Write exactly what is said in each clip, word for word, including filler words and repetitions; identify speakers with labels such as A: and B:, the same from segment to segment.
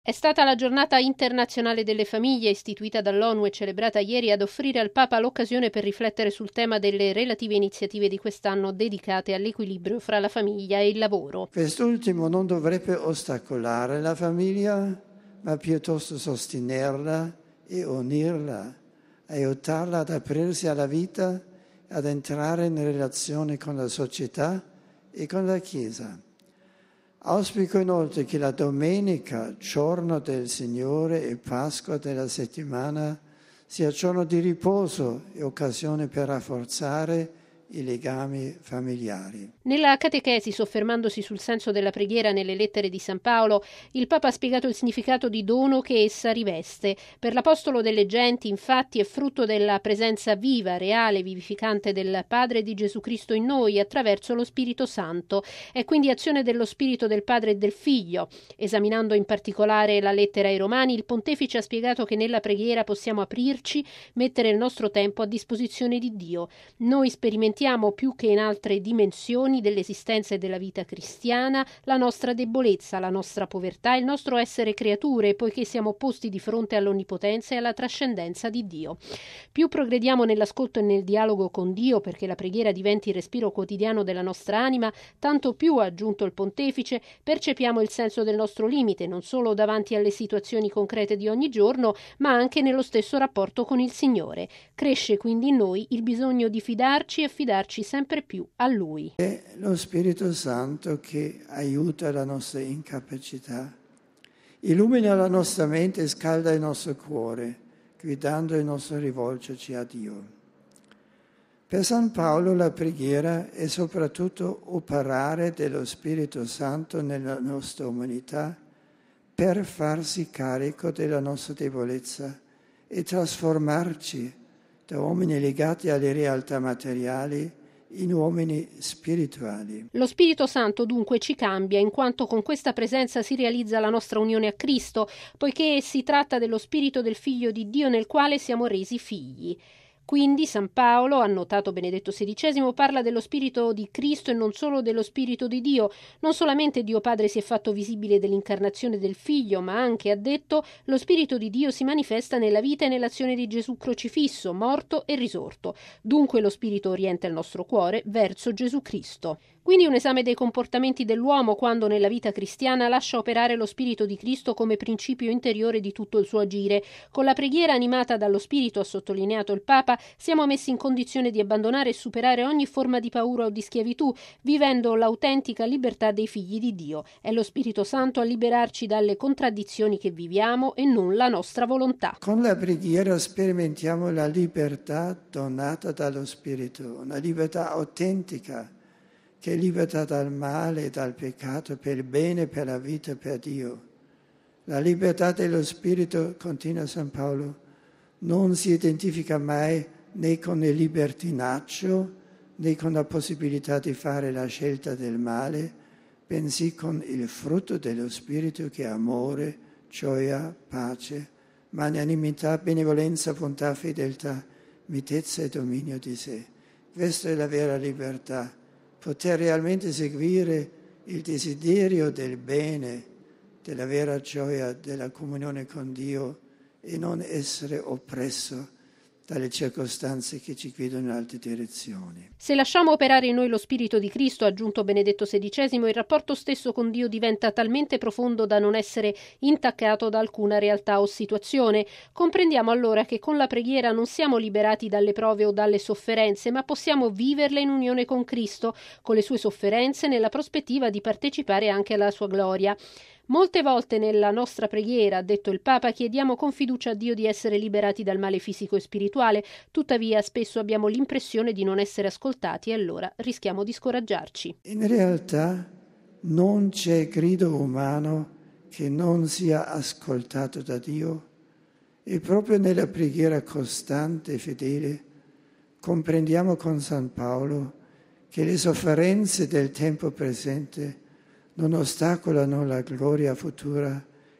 A: È stata la giornata internazionale delle famiglie, istituita dall'ONU e celebrata ieri, ad offrire al Papa l'occasione per riflettere sul tema delle relative iniziative di quest'anno dedicate all'equilibrio fra la famiglia e il lavoro.
B: Quest'ultimo non dovrebbe ostacolare la famiglia, ma piuttosto sostenerla e unirla, aiutarla ad aprirsi alla vita, ad entrare in relazione con la società e con la Chiesa. Auspico inoltre che la domenica, giorno del Signore e Pasqua della settimana, sia giorno di riposo e occasione per rafforzare i legami familiari.
A: Nella catechesi, soffermandosi sul senso della preghiera nelle lettere di San Paolo, il Papa ha spiegato il significato di dono che essa riveste. Per l'Apostolo delle genti, infatti, è frutto della presenza viva, reale, vivificante del Padre di Gesù Cristo in noi attraverso lo Spirito Santo. È quindi azione dello Spirito del Padre e del Figlio. Esaminando in particolare la lettera ai Romani, il Pontefice ha spiegato che nella preghiera possiamo aprirci, mettere il nostro tempo a disposizione di Dio. Noi sperimentiamo più che in altre dimensioni dell'esistenza e della vita cristiana la nostra debolezza, la nostra povertà, il nostro essere creature, poiché siamo posti di fronte all'onnipotenza e alla trascendenza di Dio. Più progrediamo nell'ascolto e nel dialogo con Dio, perché la preghiera diventi il respiro quotidiano della nostra anima, tanto più, ha aggiunto il Pontefice, percepiamo il senso del nostro limite, non solo davanti alle situazioni concrete di ogni giorno, ma anche nello stesso rapporto con il Signore. Cresce quindi in noi il bisogno di fidarci e fidarci sempre più a Lui.
B: È lo Spirito Santo che aiuta la nostra incapacità, illumina la nostra mente e scalda il nostro cuore, guidando il nostro rivolgerci a Dio. Per San Paolo la preghiera è soprattutto operare dello Spirito Santo nella nostra umanità per farsi carico della nostra debolezza e trasformarci da uomini legati alle realtà materiali in uomini spirituali.
A: Lo Spirito Santo dunque ci cambia, in quanto con questa presenza si realizza la nostra unione a Cristo, poiché si tratta dello Spirito del Figlio di Dio nel quale siamo resi figli. Quindi San Paolo, ha notato Benedetto sedicesimo, parla dello Spirito di Cristo e non solo dello Spirito di Dio. Non solamente Dio Padre si è fatto visibile dell'incarnazione del Figlio, ma anche, ha detto, lo Spirito di Dio si manifesta nella vita e nell'azione di Gesù crocifisso, morto e risorto. Dunque lo Spirito orienta il nostro cuore verso Gesù Cristo. Quindi un esame dei comportamenti dell'uomo quando nella vita cristiana lascia operare lo Spirito di Cristo come principio interiore di tutto il suo agire. Con la preghiera animata dallo Spirito, ha sottolineato il Papa, siamo messi in condizione di abbandonare e superare ogni forma di paura o di schiavitù, vivendo l'autentica libertà dei figli di Dio. È lo Spirito Santo a liberarci dalle contraddizioni che viviamo e non la nostra volontà.
B: Con la preghiera sperimentiamo la libertà donata dallo Spirito, una libertà autentica, che è libertà dal male e dal peccato, per il bene, per la vita, per Dio. La libertà dello Spirito, continua San Paolo, non si identifica mai né con il libertinaggio, né con la possibilità di fare la scelta del male, bensì con il frutto dello Spirito che è amore, gioia, pace, magnanimità, benevolenza, bontà, fedeltà, mitezza e dominio di sé. Questa è la vera libertà. Poter realmente seguire il desiderio del bene, della vera gioia, della comunione con Dio e non essere oppresso dalle circostanze che ci guidano in altre direzioni.
A: Se lasciamo operare in noi lo Spirito di Cristo, ha aggiunto Benedetto sedicesimo, il rapporto stesso con Dio diventa talmente profondo da non essere intaccato da alcuna realtà o situazione. Comprendiamo allora che con la preghiera non siamo liberati dalle prove o dalle sofferenze, ma possiamo viverle in unione con Cristo, con le sue sofferenze, nella prospettiva di partecipare anche alla sua gloria. Molte volte nella nostra preghiera, ha detto il Papa, chiediamo con fiducia a Dio di essere liberati dal male fisico e spirituale, tuttavia spesso abbiamo l'impressione di non essere ascoltati e allora rischiamo di scoraggiarci.
B: In realtà non c'è grido umano che non sia ascoltato da Dio e proprio nella preghiera costante e fedele comprendiamo con San Paolo che le sofferenze del tempo presente non ostacolano la gloria futura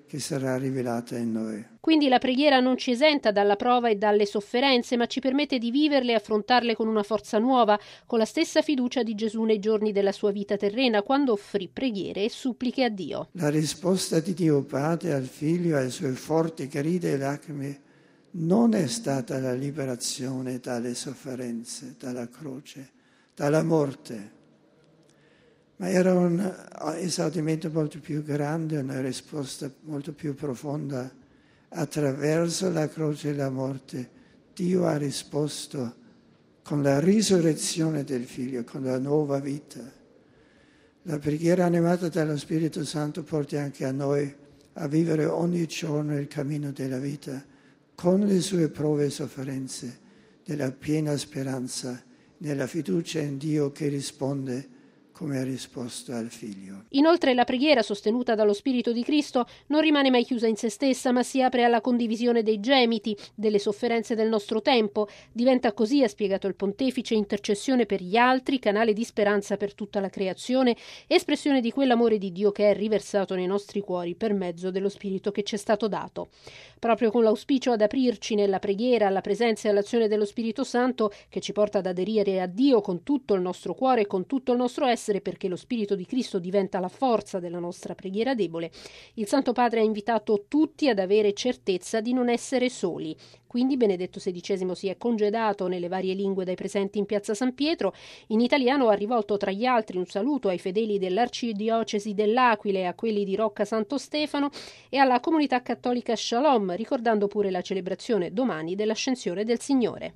B: che sarà rivelata in noi.
A: Quindi la preghiera non ci esenta dalla prova e dalle sofferenze, ma ci permette di viverle e affrontarle con una forza nuova, con la stessa fiducia di Gesù nei giorni della sua vita terrena, quando offrì preghiere e suppliche a Dio.
B: La risposta di Dio Padre al Figlio ai suoi forti grida e lacrime non è stata la liberazione dalle sofferenze, dalla croce, dalla morte, ma era un esaudimento molto più grande, una risposta molto più profonda. Attraverso la croce e la morte Dio ha risposto con la risurrezione del Figlio, con la nuova vita. La preghiera animata dallo Spirito Santo porta anche a noi a vivere ogni giorno il cammino della vita con le sue prove e sofferenze, nella piena speranza, nella fiducia in Dio che risponde come ha risposto al Figlio.
A: Inoltre la preghiera sostenuta dallo Spirito di Cristo non rimane mai chiusa in se stessa, ma si apre alla condivisione dei gemiti, delle sofferenze del nostro tempo. Diventa così, ha spiegato il Pontefice, intercessione per gli altri, canale di speranza per tutta la creazione, espressione di quell'amore di Dio che è riversato nei nostri cuori per mezzo dello Spirito che ci è stato dato. Proprio con l'auspicio ad aprirci nella preghiera alla presenza e all'azione dello Spirito Santo, che ci porta ad aderire a Dio con tutto il nostro cuore e con tutto il nostro essere, perché lo Spirito di Cristo diventa la forza della nostra preghiera debole, il Santo Padre ha invitato tutti ad avere certezza di non essere soli. Quindi Benedetto sedicesimo si è congedato nelle varie lingue dai presenti in piazza San Pietro. In italiano ha rivolto tra gli altri un saluto ai fedeli dell'Arcidiocesi dell'Aquila e a quelli di Rocca Santo Stefano e alla comunità cattolica Shalom, ricordando pure la celebrazione domani dell'Ascensione del Signore.